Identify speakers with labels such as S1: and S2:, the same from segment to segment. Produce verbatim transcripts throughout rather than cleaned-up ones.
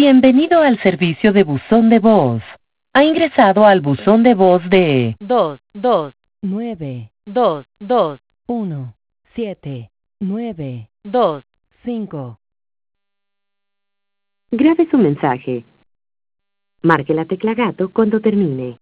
S1: Bienvenido al servicio de buzón de voz. Ha ingresado al buzón de voz de
S2: dos, dos,
S3: nueve,
S2: dos, dos,
S3: uno, siete, nueve,
S2: dos.
S3: cinco.
S4: Grabe su mensaje. Marque la tecla gato cuando termine.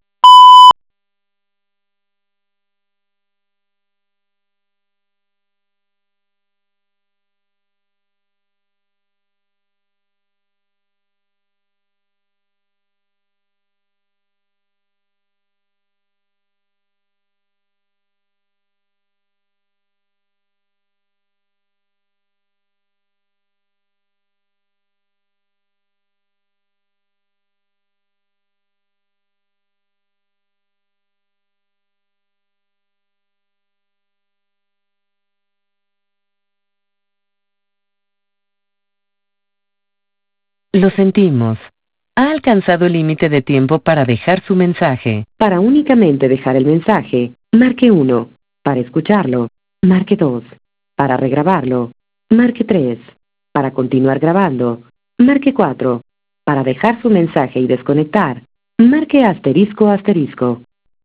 S1: Lo sentimos. Ha alcanzado el límite de tiempo para dejar su mensaje.
S4: Para únicamente dejar el mensaje, marque uno. Para escucharlo, marque dos. Para regrabarlo, marque tres. Para continuar grabando, marque cuatro. Para dejar su mensaje y desconectar, marque asterisco asterisco.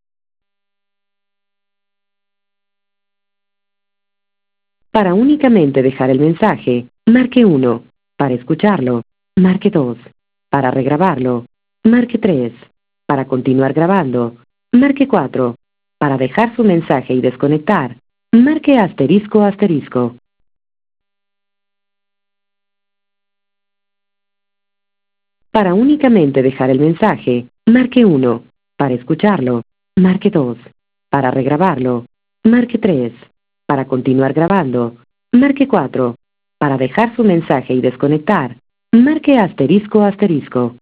S4: Para únicamente dejar el mensaje, marque uno. Para escucharlo, marque dos. Para regrabarlo, marque tres. Para continuar grabando, marque cuatro. Para dejar su mensaje y desconectar, marque asterisco asterisco. Para únicamente dejar el mensaje, marque uno. Para escucharlo, marque dos. Para regrabarlo, marque tres. Para continuar grabando, marque cuatro. Para dejar su mensaje y desconectar, marque asterisco asterisco.